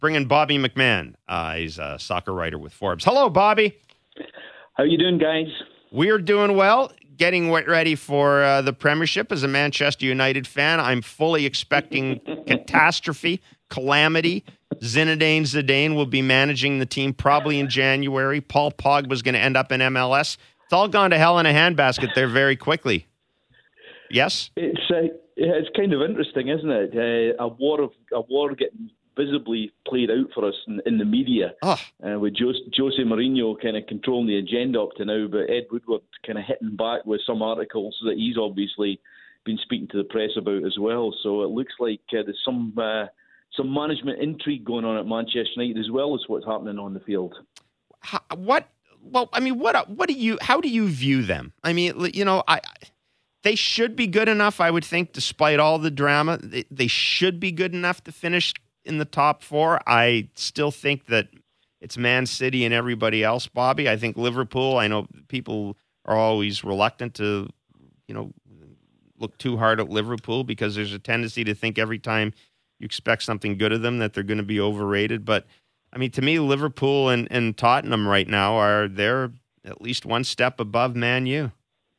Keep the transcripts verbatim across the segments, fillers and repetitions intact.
bring in Bobby McMahon. Uh, he's a soccer writer with Forbes. Hello, Bobby. How you doing, guys? We're doing well, getting ready for uh, the Premiership. As a Manchester United fan, I'm fully expecting catastrophe, calamity. Zinedine Zidane will be managing the team probably in January. Paul Pogba's going to end up in M L S. It's all gone to hell in a handbasket there very quickly. Yes? It's uh, it's kind of interesting, isn't it? Uh, a war of a war getting visibly played out for us in, in the media, oh. uh, with Jose, Jose Mourinho kind of controlling the agenda up to now, but Ed Woodward kind of hitting back with some articles that he's obviously been speaking to the press about as well. So it looks like uh, there's some uh, some management intrigue going on at Manchester United as well as what's happening on the field. How, what? Well, I mean, what? What do you? How do you view them? I mean, you know, I. They should be good enough, I would think, despite all the drama. They, they should be good enough to finish in the top four. I still think that it's Man City and everybody else, Bobby. I think Liverpool, I know people are always reluctant to, you know, look too hard at Liverpool because there's a tendency to think every time you expect something good of them that they're going to be overrated. But, I mean, to me, Liverpool and, and Tottenham right now are they're at least one step above Man U.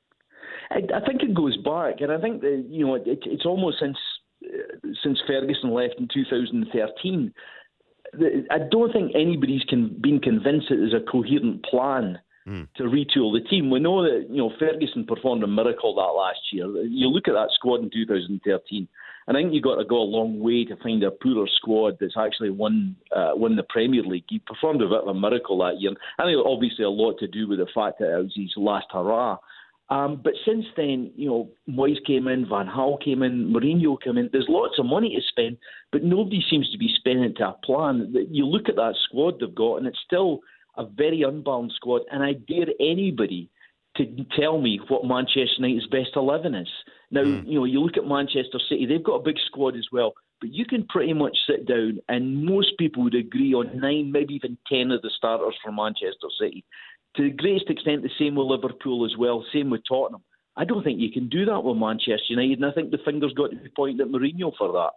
I think it goes back, and I think that, you know, it, it's almost since uh, since Ferguson left in two thousand thirteen. I don't think anybody's con- been convinced that there's a coherent plan mm. to retool the team. We know that, you know, Ferguson performed a miracle that last year. You look at that squad in two thousand thirteen, and I think you've got to go a long way to find a poorer squad that's actually won uh, won the Premier League. He performed a bit of a miracle that year. I think obviously a lot to do with the fact that it was his last hurrah. Um, but since then, you know, Moyes came in, Van Gaal came in, Mourinho came in. There's lots of money to spend, but nobody seems to be spending it to a plan. You look at that squad they've got, and it's still a very unbalanced squad. And I dare anybody to tell me what Manchester United's best eleven is. Now, mm. you know, you look at Manchester City, they've got a big squad as well, but you can pretty much sit down and most people would agree on nine, maybe even ten of the starters for Manchester City. To the greatest extent, the same with Liverpool as well, same with Tottenham. I don't think you can do that with Manchester United, and I think the finger's got to be pointed at Mourinho for that.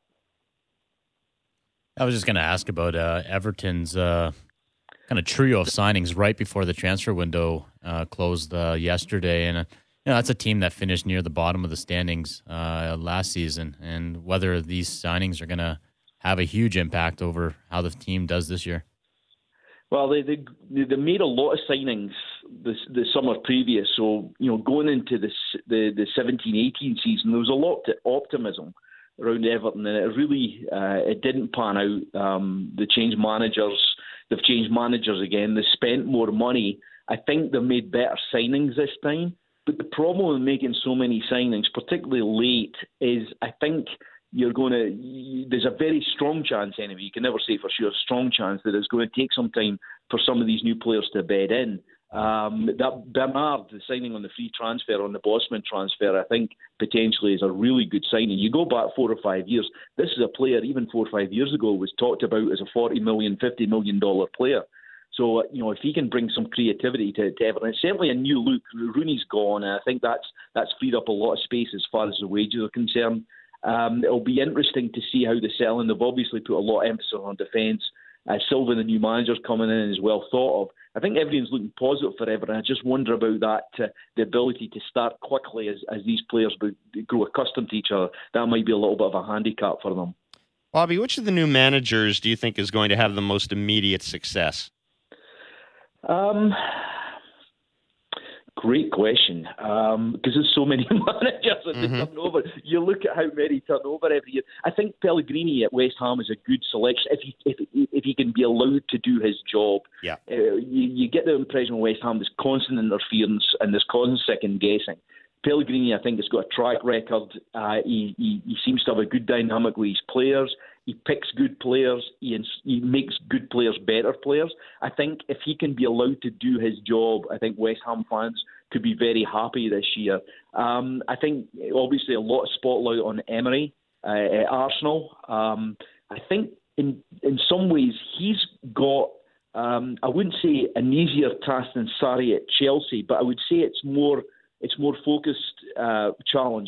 I was just going to ask about uh, Everton's uh, kind of trio of signings right before the transfer window uh, closed uh, yesterday, and uh, you know, that's a team that finished near the bottom of the standings uh, last season, and whether these signings are going to have a huge impact over how the team does this year. Well, they, they they made a lot of signings this the summer previous. So, you know, going into the the, the seventeen eighteen season, there was a lot of optimism around Everton, and it really uh, it didn't pan out. Um, they changed managers. They've changed managers again. They spent more money. I think they've made better signings this time. But the problem with making so many signings, particularly late, is I think you're going to, there's a very strong chance anyway, you can never say for sure, strong chance that it's going to take some time for some of these new players to bed in. Um, that Bernard, the signing on the free transfer, on the Bosman transfer, I think potentially is a really good signing. You go back four or five years, this is a player, even four or five years ago, was talked about as a forty million dollars, fifty million dollars player. So, you know, if he can bring some creativity to, to Everton, it's certainly a new look. Rooney's gone, and I think that's that's freed up a lot of space as far as the wages are concerned. Um, it'll be interesting to see how they sell, and they've obviously put a lot of emphasis on defence. Uh, Silva, the new manager's coming in, is well thought of. I think everything's looking positive for Everton. I just wonder about that, uh, the ability to start quickly as, as these players grow accustomed to each other. That might be a little bit of a handicap for them. Bobby, which of the new managers do you think is going to have the most immediate success? Um, great question. Um, because there's so many managers that mm-hmm. turn over. You look at how many turn over every year. I think Pellegrini at West Ham is a good selection if he if if he can be allowed to do his job. Yeah. Uh, you, you get the impression West Ham there's constant interference and there's constant second guessing. Pellegrini, I think, has got a track record. Uh, he, he he seems to have a good dynamic with his players. He picks good players. He, he makes good players better players. I think if he can be allowed to do his job, I think West Ham fans could be very happy this year. Um, I think, obviously, a lot of spotlight on Emery uh, at Arsenal. Um, I think in in some ways he's got, um, I wouldn't say an easier task than Sarri at Chelsea, but I would say it's more it's more focused uh, challenge.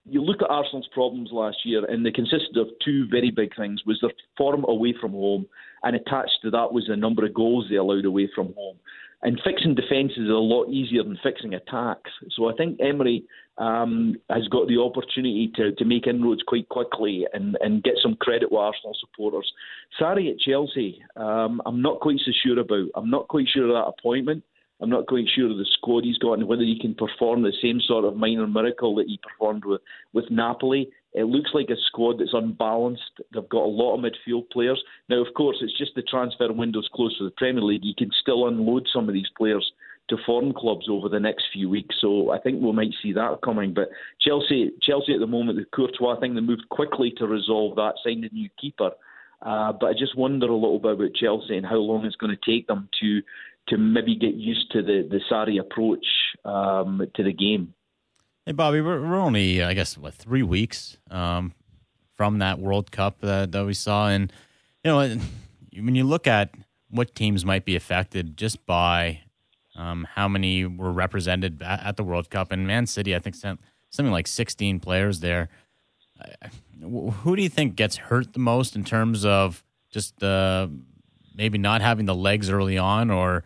you look at Arsenal's problems last year, and they consisted of two very big things: was their form away from home, and attached to that was the number of goals they allowed away from home. And fixing defences is a lot easier than fixing attacks. So I think Emery um, has got the opportunity to, to make inroads quite quickly and, and get some credit with Arsenal supporters. Sarri at Chelsea, um, I'm not quite so sure about. I'm not quite sure of that appointment. I'm not quite sure of the squad he's got and whether he can perform the same sort of minor miracle that he performed with, with Napoli. It looks like a squad that's unbalanced. They've got a lot of midfield players. Now, of course, it's just the transfer window's close to the Premier League. You can still unload some of these players to foreign clubs over the next few weeks. So I think we might see that coming. But Chelsea, Chelsea at the moment, the Courtois thing, they moved quickly to resolve that, signed a new keeper. Uh, but I just wonder a little bit about Chelsea and how long it's going to take them to to maybe get used to the, the Sarri approach um, to the game. Hey, Bobby, we're, we're only, I guess, what, three weeks um, from that World Cup that, that we saw. And, you know, when you look at what teams might be affected just by um, how many were represented at, at the World Cup, and Man City, I think, sent something like sixteen players there. Uh, who do you think gets hurt the most in terms of just uh, maybe not having the legs early on, or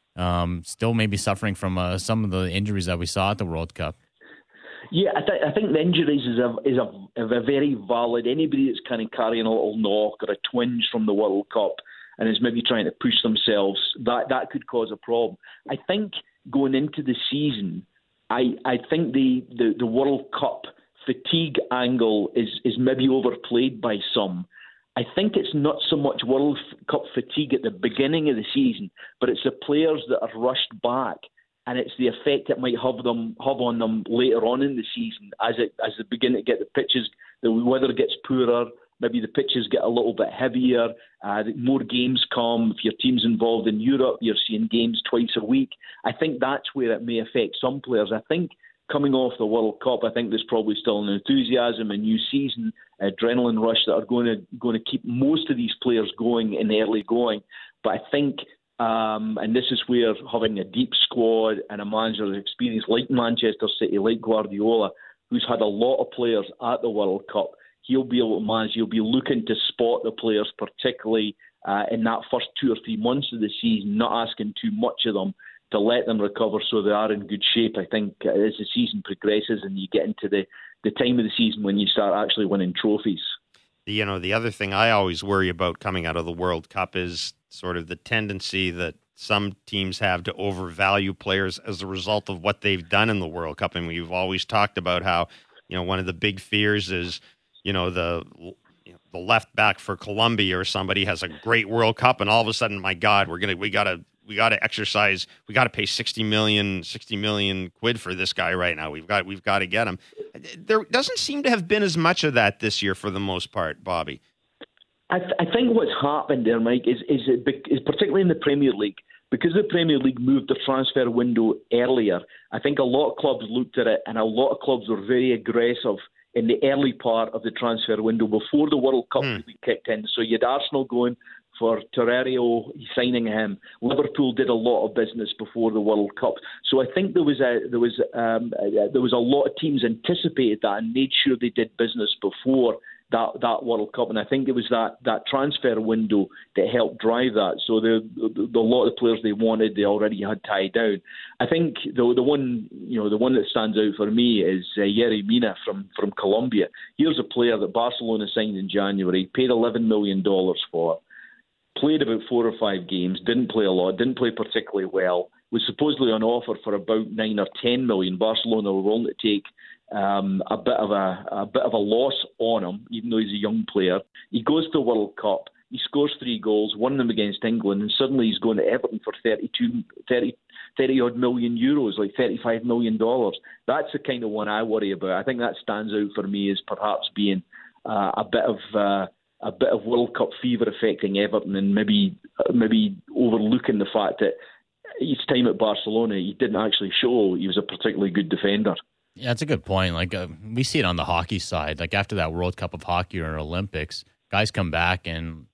um, still maybe suffering from uh, some of the injuries that we saw at the World Cup? Yeah, I, th- I think the injuries is a is a, a very valid. Anybody that's kind of carrying a little knock or a twinge from the World Cup and is maybe trying to push themselves, that that could cause a problem. I think going into the season, I I think the, the, the World Cup fatigue angle is is maybe overplayed by some. I think it's not so much World Cup fatigue at the beginning of the season, but it's the players that are rushed back. And it's the effect it might have them have on them later on in the season as it as they begin to get the pitches, the weather gets poorer, maybe the pitches get a little bit heavier, uh, more games come. If your team's involved in Europe, you're seeing games twice a week. I think that's where it may affect some players. I think coming off the World Cup, I think there's probably still an enthusiasm, a new season, adrenaline rush that are going to going to keep most of these players going in the early going. But I think. Um, and this is where having a deep squad and a manager's experience like Manchester City, like Guardiola, who's had a lot of players at the World Cup, he'll be able to manage. He'll be looking to spot the players, particularly uh, in that first two or three months of the season, not asking too much of them to let them recover so they are in good shape. I think as the season progresses and you get into the, the time of the season when you start actually winning trophies. You know, the other thing I always worry about coming out of the World Cup is sort of the tendency that some teams have to overvalue players as a result of what they've done in the World Cup. And we've always talked about how, you know, one of the big fears is, you know, the you know, the left back for Colombia or somebody has a great World Cup, and all of a sudden, my God, we're gonna we gotta we gotta exercise, we gotta pay sixty million quid for this guy right now. We've got we've got to get him. There doesn't seem to have been as much of that this year for the most part, Bobby. I, th- I think what's happened there, Mike, is, is, it, is particularly in the Premier League, because the Premier League moved the transfer window earlier, I think a lot of clubs looked at it and a lot of clubs were very aggressive in the early part of the transfer window before the World Cup hmm. really kicked in. So you had Arsenal going for Torreira, signing him. Liverpool did a lot of business before the World Cup. So I think there was a there was um, a, there was a lot of teams anticipated that and made sure they did business before that that World Cup, and I think it was that, that transfer window that helped drive that. So the, the, the a lot of the players they wanted, they already had tied down. I think the the one you know the one that stands out for me is uh, Yerry Mina from from Colombia. Here's a player that Barcelona signed in January, paid eleven million dollars for, played about four or five games, didn't play a lot, didn't play particularly well, was supposedly on offer for about nine or ten million. Barcelona were willing to take Um, a bit of a, a bit of a loss on him, even though he's a young player. He goes to the World Cup, he scores three goals, won them against England, and suddenly he's going to Everton for thirty-two, thirty, thirty odd million euros, like thirty-five million dollars. That's the kind of one I worry about. I think that stands out for me as perhaps being uh, a bit of uh, a bit of World Cup fever affecting Everton, and maybe maybe overlooking the fact that his time at Barcelona, he didn't actually show he was a particularly good defender. Yeah, that's a good point. Like uh, we see it on the hockey side. Like after that World Cup of Hockey or Olympics, guys come back and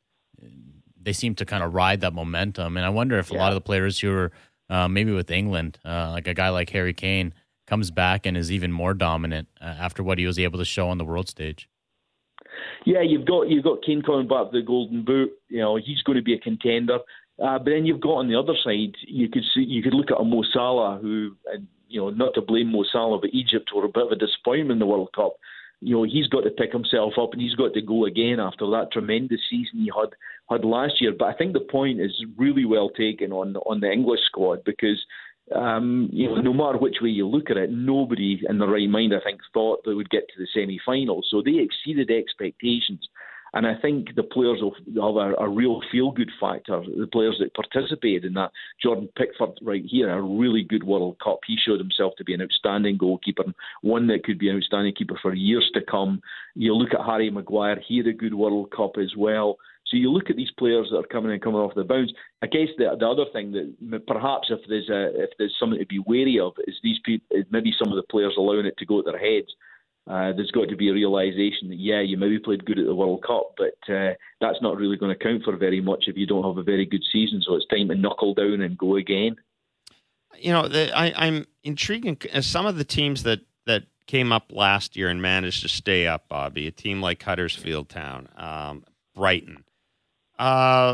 they seem to kind of ride that momentum. And I wonder if yeah. a lot of the players who are uh, maybe with England, uh, like a guy like Harry Kane, comes back and is even more dominant uh, after what he was able to show on the world stage. Yeah, you've got you've got Kane coming back to the Golden Boot. You know, he's going to be a contender. Uh, but then you've got on the other side, you could see, you could look at a Mo Salah who, uh, you know, not to blame Mo Salah, but Egypt were a bit of a disappointment in the World Cup. You know, he's got to pick himself up and he's got to go again after that tremendous season he had had last year. But I think the point is really well taken on on the English squad because, um, you know, no matter which way you look at it, nobody in their right mind, I think, thought they would get to the semi-finals. So they exceeded expectations. And I think the players will have a, a real feel-good factor. The players that participated in that, Jordan Pickford right here, a really good World Cup. He showed himself to be an outstanding goalkeeper, one that could be an outstanding keeper for years to come. You look at Harry Maguire, he had a good World Cup as well. So you look at these players that are coming and coming off the bounce. I guess the, the other thing that perhaps if there's a, if there's something to be wary of is these people, maybe some of the players allowing it to go to their heads. Uh, there's got to be a realisation that, yeah, you maybe played good at the World Cup, but uh, that's not really going to count for very much if you don't have a very good season. So it's time to knuckle down and go again. You know, the, I, I'm intrigued. As some of the teams that, that came up last year and managed to stay up, Bobby, a team like Huddersfield Town, um, Brighton. Uh,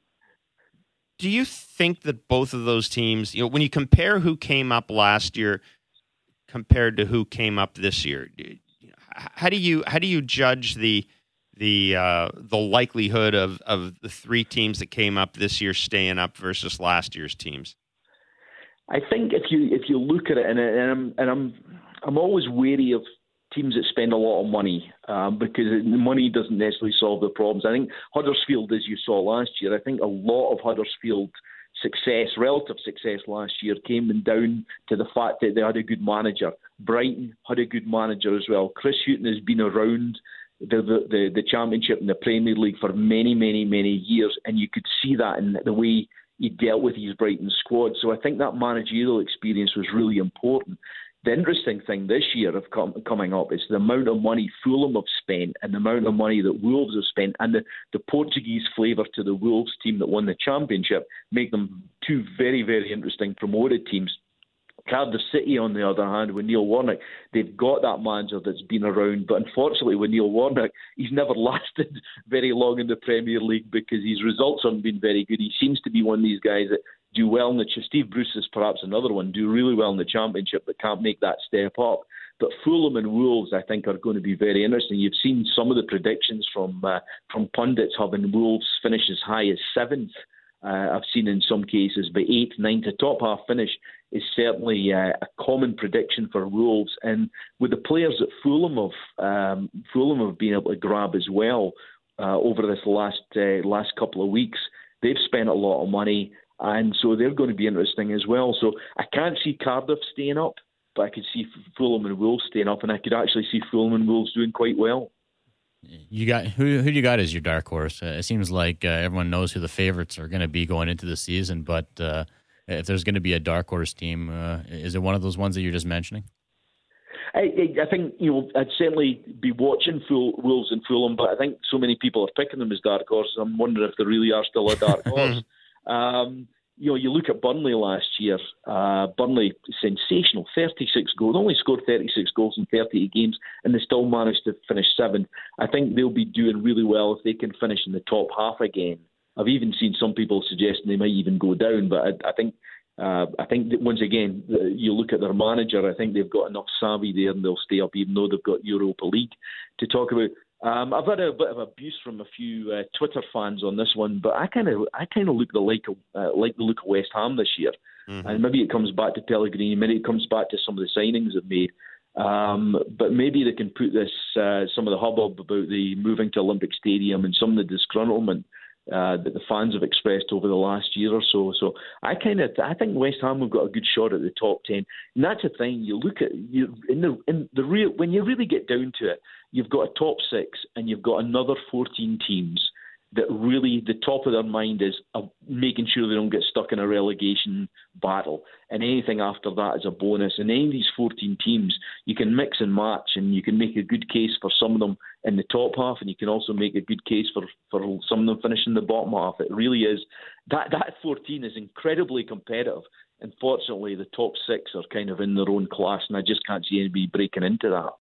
do you think that both of those teams, you know, when you compare who came up last year compared to who came up this year, how do you how do you judge the the uh, the likelihood of, of the three teams that came up this year staying up versus last year's teams? I think if you if you look at it, and, and I'm and I'm I'm always wary of teams that spend a lot of money um, because money doesn't necessarily solve the problems. I think Huddersfield, as you saw last year, I think a lot of Huddersfield success, relative success last year came down to the fact that they had a good manager. Brighton had a good manager as well. Chris Hughton has been around the, the, the, the Championship and the Premier League for many, many, many years, and you could see that in the way he dealt with his Brighton squad. So I think that managerial experience was really important. The interesting thing this year of com- coming up is the amount of money Fulham have spent and the amount of money that Wolves have spent, and the, the Portuguese flavour to the Wolves team that won the Championship make them two very, very interesting promoted teams. Cardiff City, on the other hand, with Neil Warnock, they've got that manager that's been around, but unfortunately with Neil Warnock, he's never lasted very long in the Premier League because his results haven't been very good. He seems to be one of these guys that do well in the Steve Bruce is perhaps another one, do really well in the Championship but can't make that step up. But Fulham and Wolves, I think, are going to be very interesting. You've seen some of the predictions from uh, from pundits having Wolves finish as high as seventh. Uh, I've seen in some cases, but eighth, ninth, a top half finish is certainly uh, a common prediction for Wolves. And with the players that Fulham have, um, Fulham have been able to grab as well uh, over this last uh, last couple of weeks, they've spent a lot of money. And so they're going to be interesting as well. So I can't see Cardiff staying up, but I could see Fulham and Wolves staying up, and I could actually see Fulham and Wolves doing quite well. You got who? Who do you got as your dark horse? Uh, it seems like uh, everyone knows who the favorites are going to be going into the season, but uh, if there's going to be a dark horse team, uh, is it one of those ones that you're just mentioning? I, I, I think, you know, I'd certainly be watching Ful- Wolves and Fulham, but I think so many people are picking them as dark horses. I'm wondering if they really are still a dark horse. Um, you know, you look at Burnley last year. Uh, Burnley, sensational, thirty-six goals. Only scored thirty-six goals in thirty-eight games, and they still managed to finish seventh. I think they'll be doing really well if they can finish in the top half again. I've even seen some people suggesting they might even go down, but I, I think uh, I think that once again, you look at their manager. I think they've got enough savvy there, and they'll stay up, even though they've got Europa League to talk about. Um, I've had a bit of abuse from a few uh, Twitter fans on this one, but I kind of, I kind of look the like, of, uh, like the look of West Ham this year, mm-hmm. and maybe it comes back to Pellegrini, maybe it comes back to some of the signings they've made, um, but maybe they can put this, uh, some of the hubbub about the moving to Olympic Stadium and some of the disgruntlement uh, that the fans have expressed over the last year or so. So I kind of, I think West Ham have got a good shot at the top ten, and that's the thing. You look at you in the in the real when you really get down to it. You've got a top six and you've got another fourteen teams that really, the top of their mind is uh, making sure they don't get stuck in a relegation battle. And anything after that is a bonus. And any of these fourteen teams, you can mix and match, and you can make a good case for some of them in the top half, and you can also make a good case for, for some of them finishing the bottom half. It really is. That, that fourteen is incredibly competitive. unfortunately, the top six are kind of in their own class, and I just can't see anybody breaking into that.